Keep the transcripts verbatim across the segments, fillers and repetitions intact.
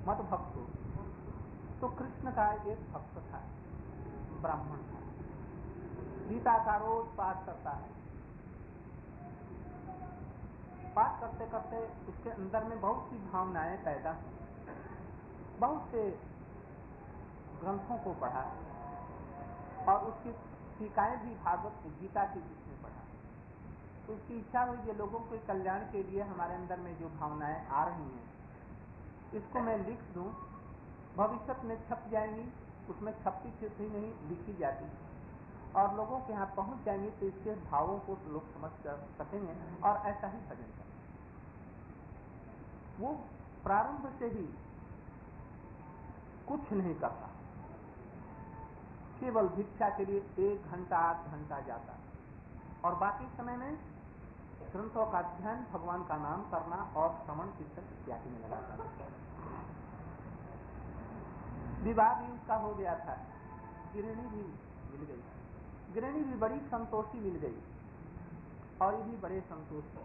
मत भक्तो। तो कृष्ण का एक भक्त था, ब्राह्मण था, गीता का रोज पाठ करता है। पाठ करते करते उसके अंदर में बहुत सी भावनाएं पैदा हुई, बहुत से ग्रंथों को पढ़ा और उसकी टीकाएं भी भागवत गीता की उसने पढ़ा। तो उसकी इच्छा हुई कि लोगों के कल्याण के लिए हमारे अंदर में जो भावनाएं आ रही हैं इसको मैं लिख दूं, भविष्य में छप जाएंगी, उसमें छपती छपती नहीं लिखी जाती और लोगों के यहाँ पहुंच जाएंगी तो इसके भावों को लोग समझ कर सकेंगे और ऐसा ही भजन करें। वो प्रारंभ से ही कुछ नहीं करता, केवल भिक्षा के लिए एक घंटा आध घंटा जाता और बाकी समय में ग्रंथों का अध्ययन, भगवान का नाम करना और श्रवण कीर्तन इत्यादि में लगाता। विवाह भी उसका हो गया था, गृहिणी भी मिल गई, गृहिणी भी बड़ी संतोषी मिल गई और ये भी बड़े संतोषी।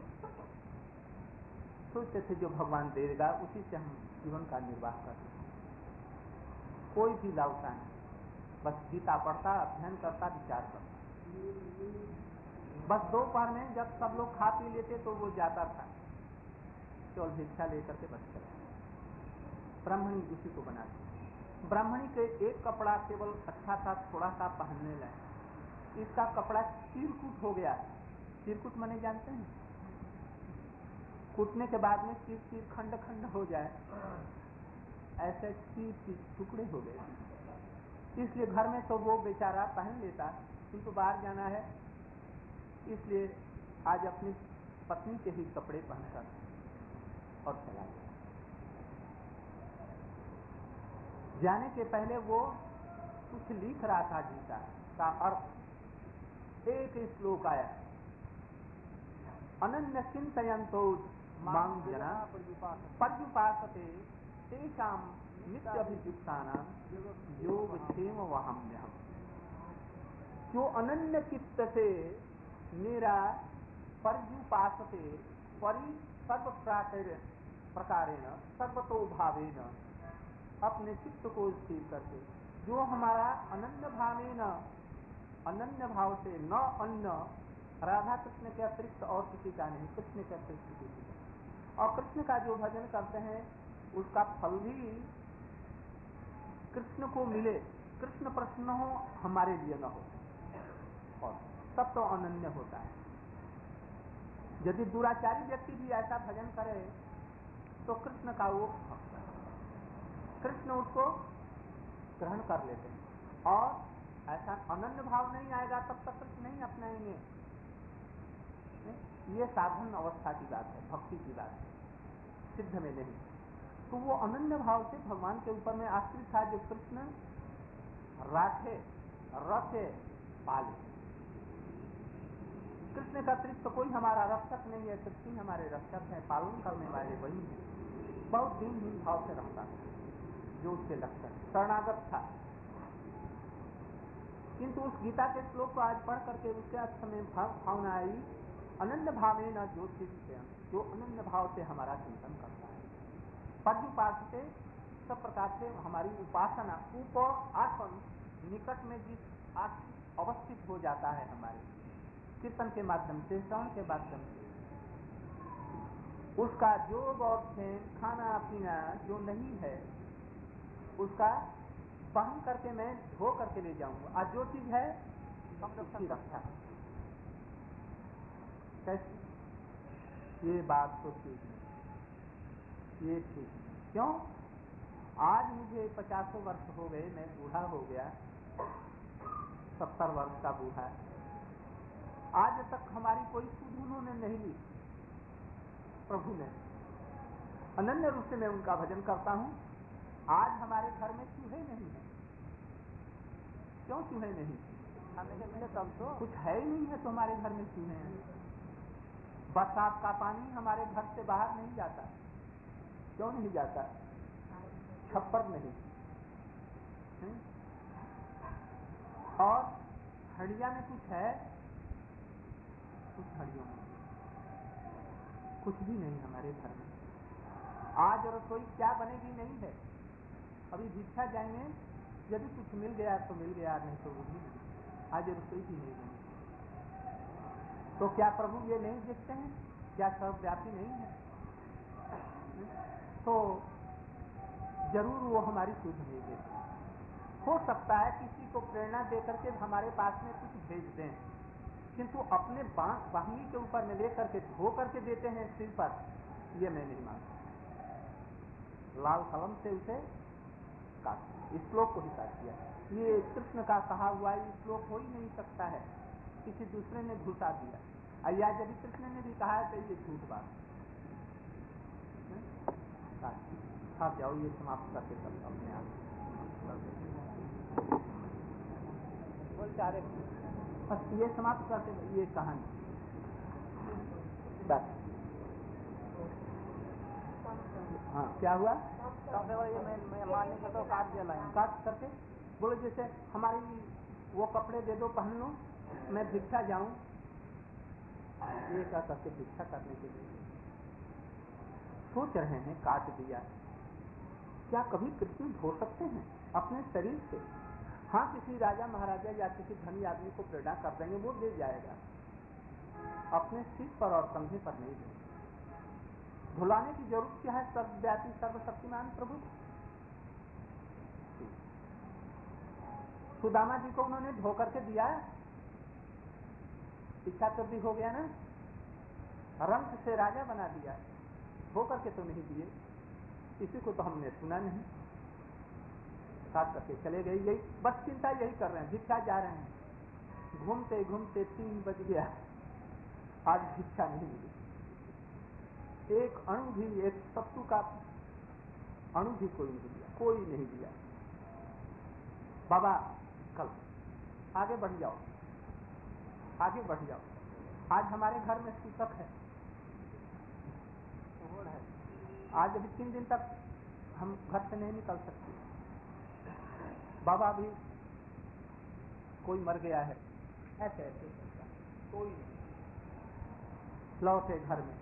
सोचते थे जो भगवान देगा उसी से हम जीवन का निर्वाह करते, कोई भी लालसा नहीं, बस गीता पढ़ता, अध्ययन करता, विचार करता। बस दोपहर में जब सब लोग खा पी लेते तो वो जाता था, केवल भिक्षा लेकर के बच चला। ब्राह्मणी उसी को बनाती। ब्राह्मणी के एक कपड़ा केवल अच्छा था, थोड़ा सा पहनने लायक, इसका कपड़ा चिरकुट हो गया। चिरकुट माने जानते हैं, कूटने के बाद में चीर चीर खंड खंड हो जाए, ऐसे चीर चीर टुकड़े हो गए। इसलिए घर में तो वो बेचारा पहन लेता, किंतु बाहर जाना है इसलिए आज अपनी पत्नी के ही कपड़े पहनकर और चला गया। जाने के पहले वो कुछ लिख रहा था गीता का अर्थ। एक श्लोक आया, अनन्य चिंतयन्तो मां जना पर्युपासते तेषां नित्याभियुक्तानां योगक्षेम वहाम्यहम्। जो अनन्य चित्त से मेरा पर्युपासते परि सर्व प्रकारेण सर्वतो भावेन, अपने चित्त को स्थिर करके, जो हमारा अनन्य भावेन, अनन्य भाव से, न अन्य, राधा कृष्ण के अतिरिक्त और किसी का नहीं, कृष्ण के अतिरिक्त किसी का। और कृष्ण का जो भजन करते हैं उसका फल भी कृष्ण को मिले, कृष्ण प्रसन्न हो, हमारे लिए न हो, और सब तो अनन्य होता है। यदि दुराचारी व्यक्ति भी ऐसा भजन करे तो कृष्ण का वो भक्त है, कृष्ण उसको ग्रहण कर लेते हैं और ऐसा अनन्य भाव नहीं आएगा तब तक कृष्ण नहीं अपनाएंगे। ये साधन अवस्था की बात है, भक्ति की बात है, सिद्ध में नहीं। तो वो अनन्य भाव से भगवान के ऊपर में आश्रित था, जो कृष्ण राखे रखे पाले। कृष्ण का अतिरिक्त तो कोई हमारा रक्षक नहीं है, कृष्ण हमारे रक्षक हैं, पालन करने वाले वही हैं। बहुत दीनहीन भाव से रखता था जो उसके लक्षण, शरणागत था। किंतु उस गीता के श्लोक को आज पढ़ करके उसके अर्थ में भावना आई, अनन्य भावे न जो जो अनन्य भाव से हमारा चिंतन करता है, पर्युपासते सब प्रकार से हमारी उपासना, उप आसन निकट में जिस अवस्थित हो जाता है हमारे कीर्तन के माध्यम से, श्रवण के माध्यम से, उसका योग और ध्यान, खाना पीना जो नहीं है उसका बहन करके मैं धो करके ले जाऊंगा। आज जो चीज है उसकी रक्षा कैसे, ये बात तो ठीक नहीं, ये ठीक नहीं। क्यों? आज मुझे पचासों वर्ष हो गए, मैं बूढ़ा हो गया, सत्तर वर्ष का बूढ़ा, आज तक हमारी कोई सुध उन्होंने नहीं ली, प्रभु ने। अनन्य रूप से मैं उनका भजन करता हूं। आज हमारे घर में चूहे नहीं है। क्यों चूहे नहीं? तब तो कुछ है ही नहीं है तो हमारे घर में चूहे हैं। बरसात का पानी हमारे घर से बाहर नहीं जाता। क्यों नहीं जाता? छप्पर नहीं। हुँ? और हड़िया में कुछ है, कुछ हड़ियों में कुछ भी नहीं हमारे घर में। आज रसोई क्या बनेगी नहीं है, अभी भिक्षा जाएंगे, यदि कुछ मिल गया तो मिल गया, नहीं तो वो भी नहीं। आज रसोई भी नहीं बनी। तो क्या प्रभु ये नहीं देखते हैं? क्या सर्वव्यापी नहीं है? तो जरूर वो हमारी सुध नहीं देते। हो सकता है किसी को प्रेरणा देकर के हमारे पास में कुछ भेज दें, किंतु अपने बांगी के ऊपर में लेकर के धो करके देते हैं सिर पर, ये मैं नहीं मानता। लाल कलम से उसे काट, इस श्लोक को ही काट दिया। ये कृष्ण का कहा हुआ ये श्लोक हो ही नहीं सकता है, किसी दूसरे ने घुसा दिया। या यदि कृष्ण ने भी कहा है तो ये झूठ बात है। आप जाओ, ये समाप्त करके सब अपने आप बोल चाह रहे, बस ये समाप्त करते ये कहानी बस। हाँ क्या हुआ? ये मैं, मैं मानने का तो काट दिया लाइन काट करके बोले जैसे हमारी वो कपड़े दे दो पहन लो, मैं भिक्षा जाऊं, ये क्या करके भिक्षा करने के लिए सोच रहे हैं, काट दिया। क्या कभी कृष्ण धो सकते हैं अपने शरीर से? हाँ, किसी राजा महाराजा या किसी धनी आदमी को प्रेरणा कर देंगे, वो दे जाएगा, अपने सिर पर और कंधे पर नहीं देंगे। धुलाने की जरूरत क्या है? सर्वव्यापी सर्वशक्तिमान प्रभु। सुदामा जी को उन्होंने धो करके दिया, इच्छा तो भी हो गया ना, रंग से राजा बना दिया, धो करके तो नहीं दिए। किसी को तो हमने सुना नहीं, साथ करके चले गए। यही बस चिंता यही कर रहे हैं, भिक्षा जा रहे हैं, घूमते घूमते तीन बज गया, आज भिक्षा नहीं मिली। एक अणु भी, एक सत्तू का अणु भी कोई नहीं दिया, कोई नहीं दिया। बाबा कल आगे बढ़ जाओ, आगे बढ़ जाओ, आज हमारे घर में सूतक है, आज अभी तीन दिन तक हम घर से नहीं निकल सकते। बाबा भी कोई मर गया है, ऐसे ऐसे कोई नहीं। लौटे घर में,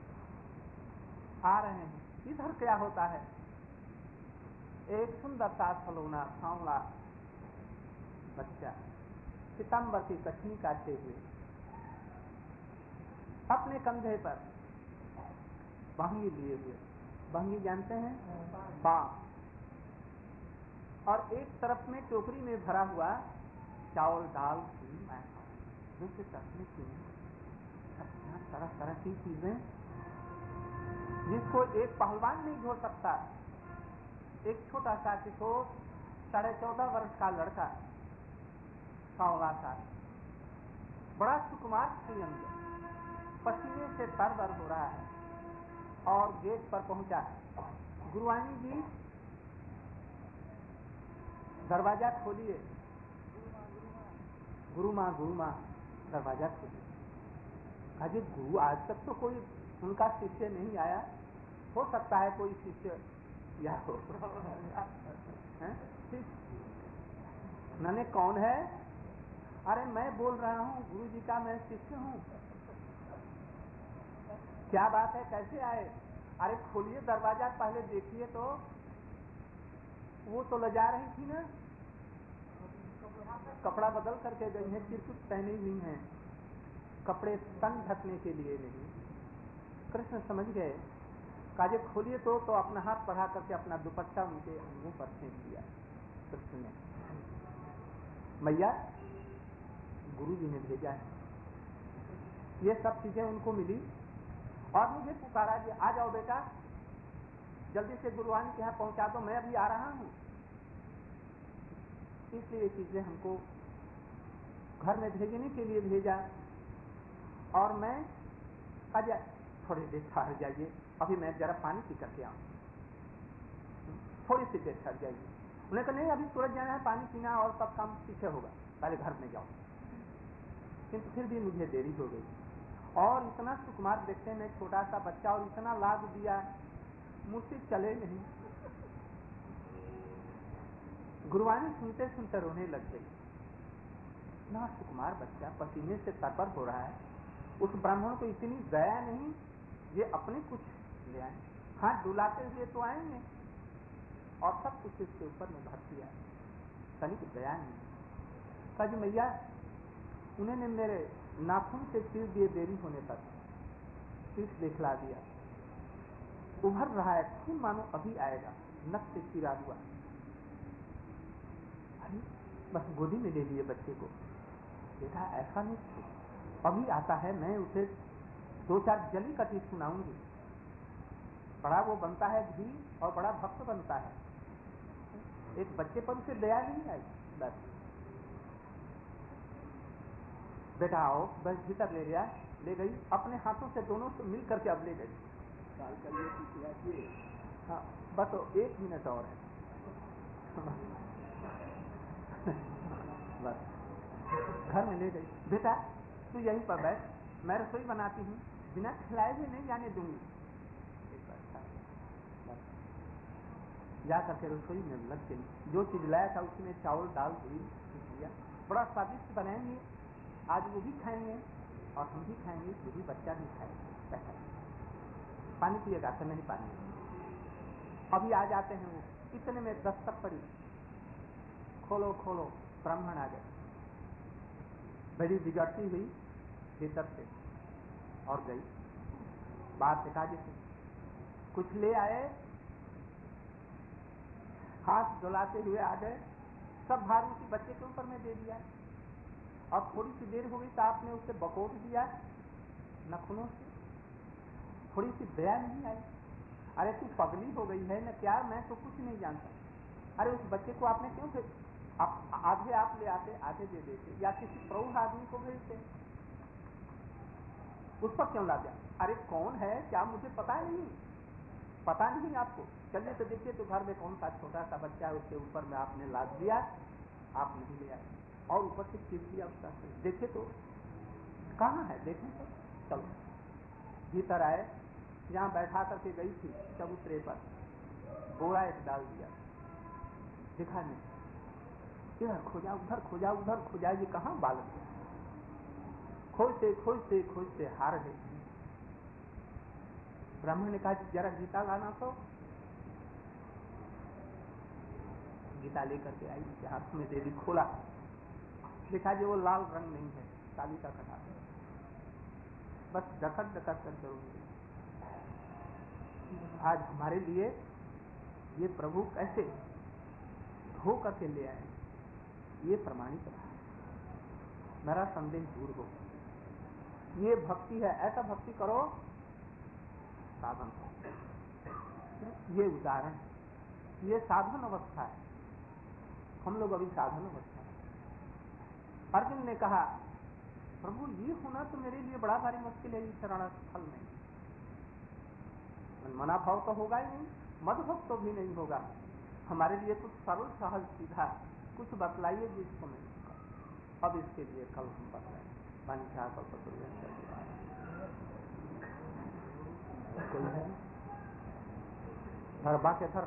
आ रहे हैं, इधर क्या होता है, एक सुंदर सा सलोना सांवला बच्चा सितंबर की कठनी काटे हुए अपने कंधे पर बहंगी लिए हुए, बहंगी जानते हैं, बांस, और एक तरफ में टोकरी में भरा हुआ चावल दाल घी दूसरी तरफ में चीनी, तरह तरह की चीजें जिसको एक पहलवान नहीं धो सकता। एक छोटा सा किशोर, साढ़े चौदह वर्ष का लड़का, सांवला सा, बड़ा सुकुमार श्रीअंग, पसीने से तर-तर हो रहा है, और गेट पर पहुंचा है। गुरुवाणी जी दरवाजा खोलिए, गुरु माँ गुरु माँ दरवाजा खोलिए। अजय गुरु आज तक तो कोई उनका शिष्य नहीं आया, हो सकता है कोई शिष्य या हो। मैंने कौन है? अरे मैं बोल रहा हूँ गुरु जी का मैं शिष्य हूँ। क्या बात है, कैसे आए? अरे खोलिए दरवाजा, पहले देखिए तो। वो तो लजा रही थी ना, कपड़ा बदल करके गई है, चिरकुट पहनी हुई है, कपड़े तन ढकने के लिए नहीं। कृष्ण समझ गए, काजे खोलिए तो तो अपना हाथ बढ़ा करके अपना दुपट्टा उनके अंगों पर फेंक दिया कृष्ण ने। मैया गुरु जी ने भेजा है, ये सब चीजें उनको मिली और मुझे पुकारा कि आ जाओ बेटा, जल्दी से गुरुवाणी के यहाँ पहुंचा दो, मैं अभी आ रहा हूँ। इसलिए ये चीजें हमको घर में भेजने के लिए भेजा, और मैं अजय थोड़ी देर ठहर जाइए, अभी मैं जरा पानी पी करके आऊँ, थोड़ी सी देर ठहर जाइए। उन्हें कहा नहीं, अभी सूरज जाना है, पानी पीना और सब काम पीछे होगा, पहले घर में जाओ। किंतु फिर भी मुझे देरी हो गई, और इतना सुकुमार देखते में छोटा सा बच्चा, और इतना लाद दिया, मुझसे चले नहीं। गुरुवाणी सुनते सुनते रोने लग गई। इतना सुकुमार बच्चा पसीने से तरतर हो रहा है, उस ब्राह्मण को इतनी दया नहीं, ये अपने कुछ ले आए, हाथ डुलाते हुए तो आएंगे, और सब कुछ इसके ऊपर में भर दिया, तनिक दया नहीं। कहा जी मैया, उन्होंने मेरे नाखून से चीर दिए देरी होने पर शीश दिखला दिया, उभर रहा है खून मानो अभी आएगा, नख से चीरा हुआ। अरे बस गोदी में ले लिए बच्चे को। बेटा ऐसा नहीं, अभी आता है, मैं उसे दो चार जली कटी सुनाऊंगी। बड़ा वो बनता है भी और बड़ा भक्त बनता है। एक बच्चे पर उसे दया नहीं आई। बस बेटा आओ, बस भीतर ले गया, ले गई अपने हाथों से, दोनों से मिल करके अब ले गई। काल करिए, हाँ बस एक मिनट और है। बस घर में ले गई, बेटा तू यहीं पर बैठ, मैं रसोई बनाती हूँ, बिना खिलाए भी नहीं जाने दूंगी। जा करके रसोई में लग गई, जो चीज लाया था उसमें चावल दाल पूरी दिया, बड़ा स्वादिष्ट बनाएंगे, आज वो भी खाएंगे और हम भी खाएंगे, वो भी बच्चा भी खाएंगे। पानी पिएगा तो नहीं पानी, अभी आ जाते हैं वो, इतने में दस्तक पड़ी, खोलो खोलो, ब्राह्मण आ गए। बड़ी बिगड़ती हुई भीतर से और गई, बाहर से कहा जी कुछ ले आए, हाथ धुलाते हुए आ गए, सब भार उसी बच्चे के ऊपर में दे दिया। और थोड़ी सी देर हो गई तो आपने उसे बकोट दिया नखूनों से, थोड़ी सी दया नहीं आई। अरे तू पगली हो गई है न क्या, मैं तो कुछ नहीं जानता। अरे उस बच्चे को आपने क्यों भेज, आप आधे आप ले आते, आधे दे देते, या किसी प्रौढ़ आदमी को भेजते, उस पर क्यों ला दिया? अरे कौन है क्या मुझे पता नहीं, पता नहीं आपको, चलिए तो देखिए तो घर में कौन सा छोटा सा बच्चा है, उसके ऊपर में आपने लाद दिया, आप नहीं ले आए और ऊपर से चिप दिया उसका। देखे तो कहाँ है, देखें तो चलो भीतर आए, यहाँ बैठा करके गई थी चबूतरे पर, बोरा एक डाल दिया, दिखा नहीं, इधर खोजा उधर खोजा उधर खोजा, ये कहाँ बालक है, खोजते खोजते खोजते हार गई। ब्राह्मण ने कहा जरा गीता लाना, तो गीता लेकर के आई, उसके हाथ में दे दी, खोला, देखा जी वो लाल रंग नहीं है, काली का कटा, बस डकट डकट कर जरूर। आज हमारे लिए ये प्रभु कैसे हो करके ले आए, ये प्रमाणित रहा, मेरा संदेह दूर हो। ये भक्ति है, ऐसा भक्ति करो साधन हो। ये उदाहरण, ये साधन अवस्था है, हम लोग अभी साधन अवस्था है। अर्जुन ने कहा प्रभु ये होना तो मेरे लिए बड़ा भारी मुश्किल है, इस शरण स्थल में मना भाव तो होगा ही नहीं, मद भक्त तो भी नहीं होगा, हमारे लिए कुछ सरल सहज सीधा कुछ बतलाइए जिसको मैं, अब इसके लिए कल हम बतलाएंगे। पंचा कल्पतरुभ्यश्च कोई है धर बाके धर,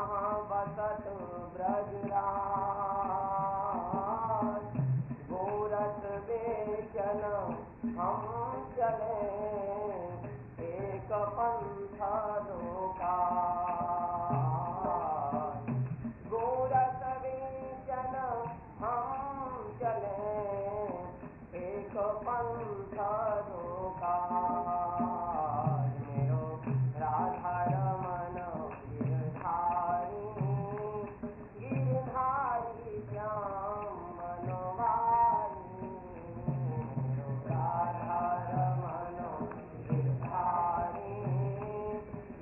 जहाँ बसत ब्रजराज, गोरस बेचन हम चले, एक पंथ दो काज। गोरस बेचन हम चले, एक पंथ दो काज। मेरो राधा रमन गिरधारी, गिरधारी श्याम मनोहारी। मेरो राधा रमन गिरधारी,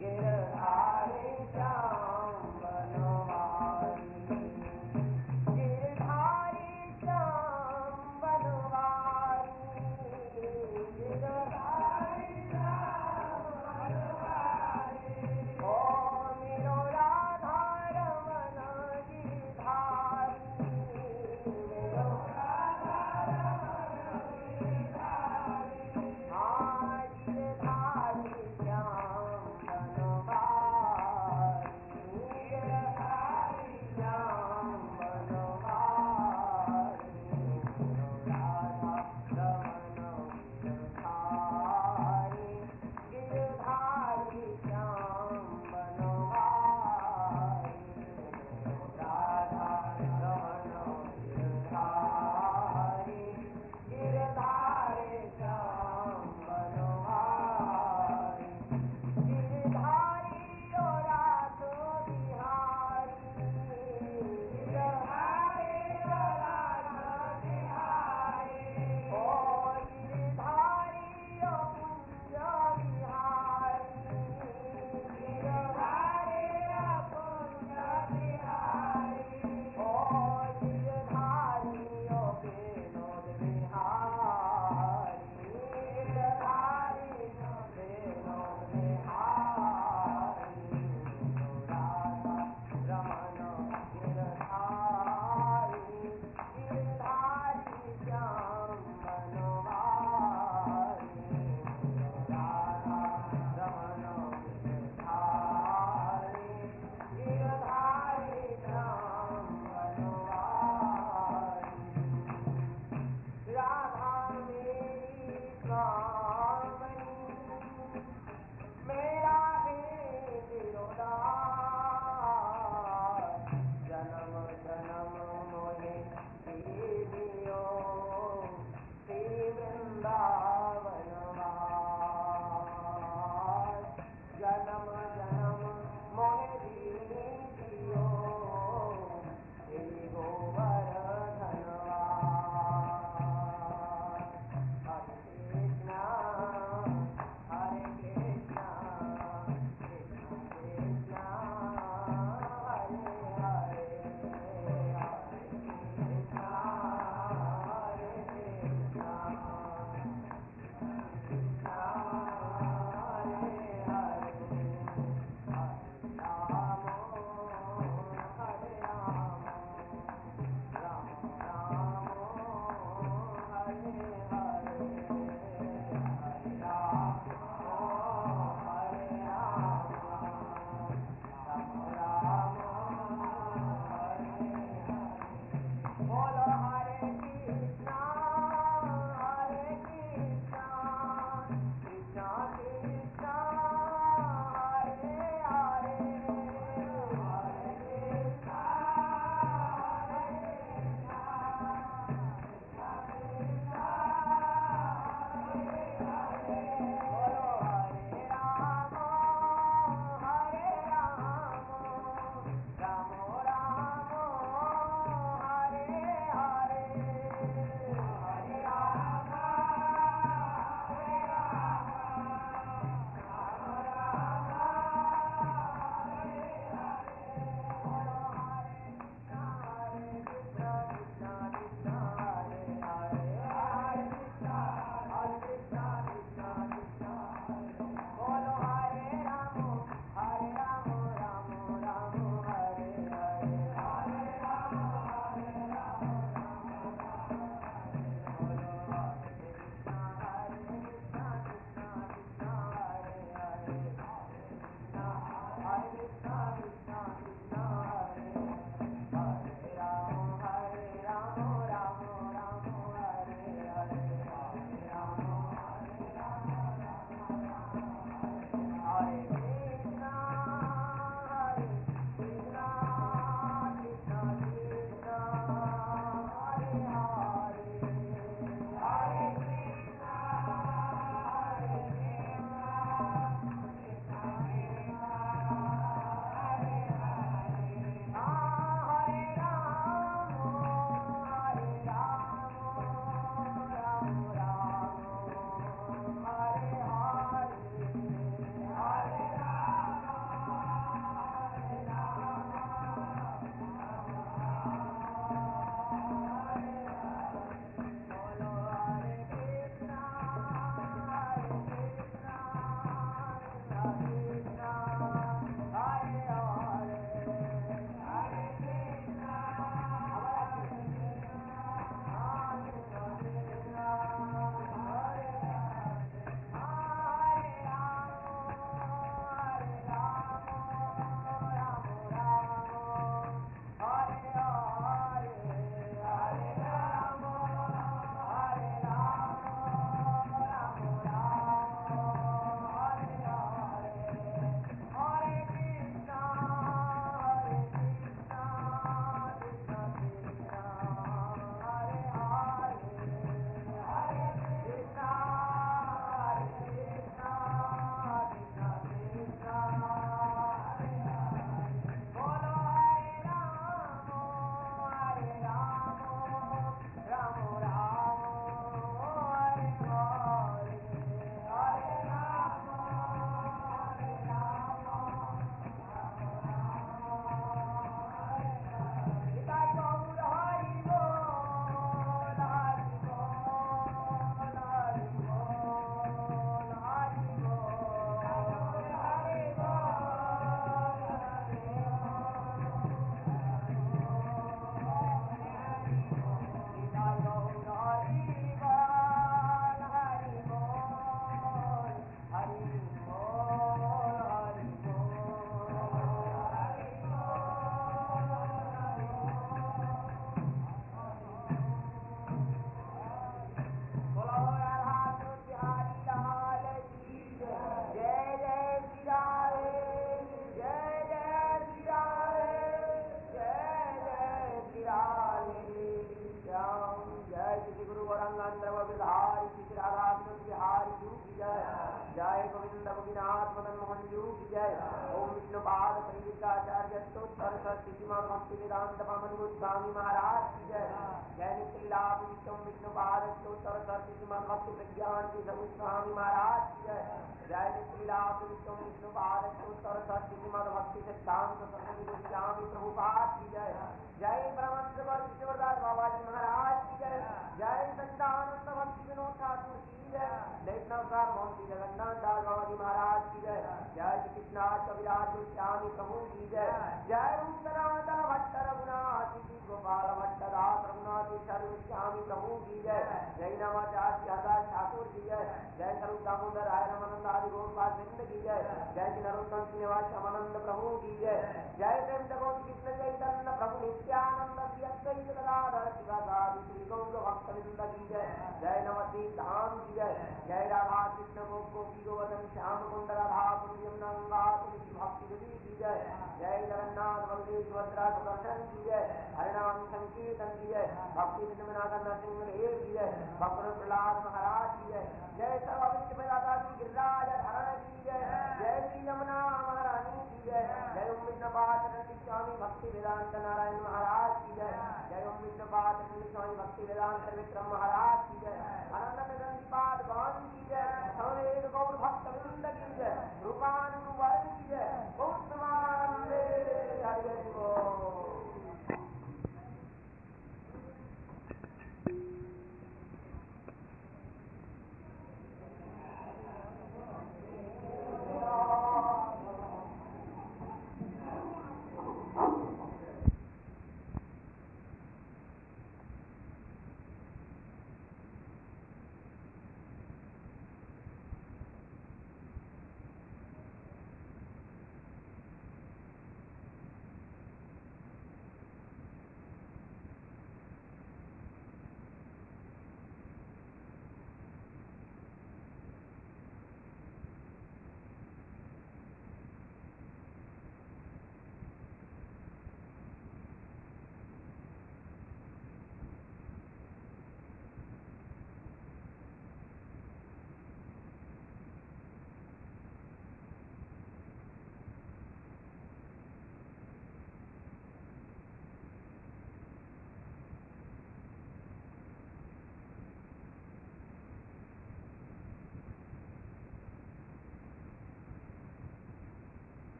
जय गोविंद गोविनाथ मदन मोहन जू की जय। ओम विष्णुपाद परिविराचार्य स्तोत्र सरस्वती मां भक्ति वेदांत पावन गोस्वामी महाराज की जय। जय नित्य विष्णु विष्णुपाद स्तोत्र सरस्वती मां भक्ति प्रज्ञान की गोस्वामी महाराज की जय। जय नित्य विष्णु विष्णुपाद स्तोत्र सरस्वती मां भक्ति सिद्धांत सरस्वती गोस्वामी प्रभुपाद की जय। जय ब्रह्मंद्र किशोरदास बाबा जी महाराज की जय। जय सच्चिदानंद भक्ति विनोद ठाकुर की जय। वैष्णवसार मोहन जगन्नाथ दास बाबा जी महाराज की जय। जय श्री कृष्णाथ कविराज गोस्वामी प्रभु की जय। जय रूप सनातन भट्ट रघुनाथ जी गोपाल भट्ट दास रघुनाथ गोस्वामी प्रभु की जय। जय नवाचार्य हरदास ठाकुर की जय। जय स्वरूप दामोदर राय रामानंद आदि गोपाल सिंह की जय। जय श्री नरोत्तम श्रीनिवास श्यामानंद प्रभु की जय। जय प्रेम जगत कृष्ण चैतन्य प्रभु नित्यानंद श्री अद्वैत गदाधर शिवासादि श्री गौर भक्तवृंद की जय। जय नवद्वीप धाम की जय। जय राधा कृष्ण गोप गोपी गोवर्धन श्याम कुंड राधा कुंज यमुना गंगा तुलसी भक्ति देवी की जय। जय जगन्नाथ बलदेव सुभद्रा सुदर्शन की जय। हरिनाम संकीर्तन की जय। भक्ति विद्यमनागर नरसिंह देव की जय। भक्त प्रहलाद महाराज की जय। जय सर्वविष्ट प्रदाता श्री गिरिराज धरण की जय। जय श्री यमुना महारानी की जय। जय ओम विष्णुपाद स्वामी भक्ति वेदांत नारायण महाराज की जय। जय ओम विष्णुपाद स्वामी भक्ति वेदांत विक्रम महाराज की जय। अनंत गंधीपाद गौन की जय। सौरेद गौर भक्त वृंद की जय। रूपानुवर्ण की जय। गौतमानंदे हरि हरि बोल।